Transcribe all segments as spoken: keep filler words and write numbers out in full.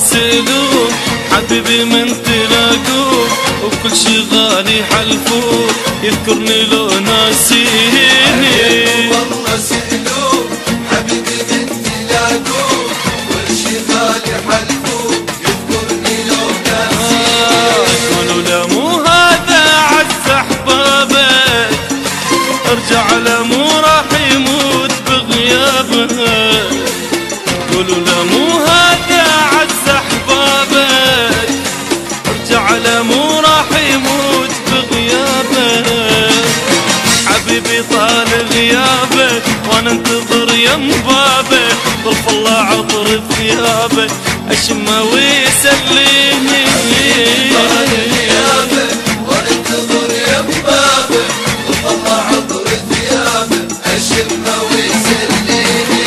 يسألون حبيبي من تلاقوه، وكل شي غالي حلفوه يذكرني لو ناسيني. والله سألوه حبيبي من تلاقوه، كل شي غالي حلفوه يذكرني لو ناسيني. قولوا له مو هذا عز احبابك، ارجع له مو راح يموت بغيابك. قولوا له مو هذا عز احبابك، ارجع له مو راح يموت بغيابك. حبيبي طال غيابك وانا انتظر يم بابك، ظرف الله عطر ثيابك اشمه ويسليني. طال غيابك وانا انتظر يم بابك، ظرف الله عطر ثيابك اشمه ويسليني.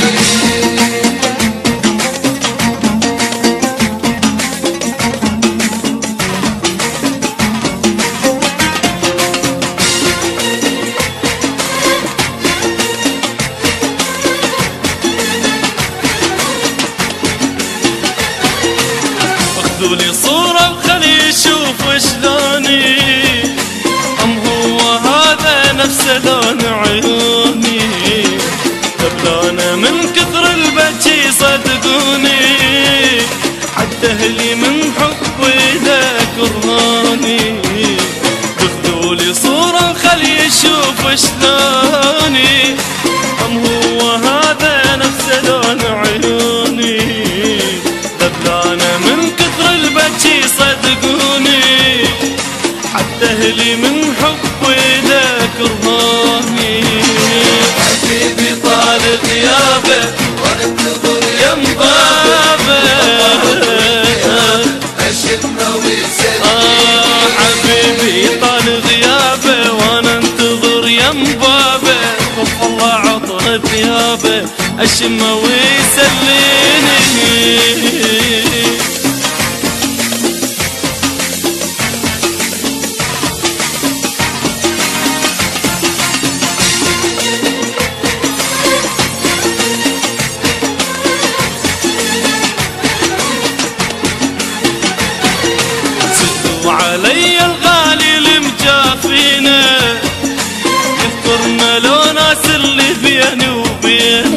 لي صورة وخلي يشوف شلوني، أم هو هذا نفسه لون عيوني. دبلانة من كثر البكي صدقوني، حتى أهلي من حبي له كرهوني. خذوا لي صورة وخلي يشوف شلوني، أم هو هذا نفسه لون عيوني. دبلانة من البكي صدقوني، حتى أهلي من حبي له كرهوني. حبيبي طال غيابك وانا انتظر يم بابك، اشمه ويسليني. حبيبي طال غيابه وانا انتظر يم بابه، خف الله عطر ثيابه اشمه ويسليني. وعلي الغالي المجافينا، يذكرنا لو ناس اللي بيني وبينه.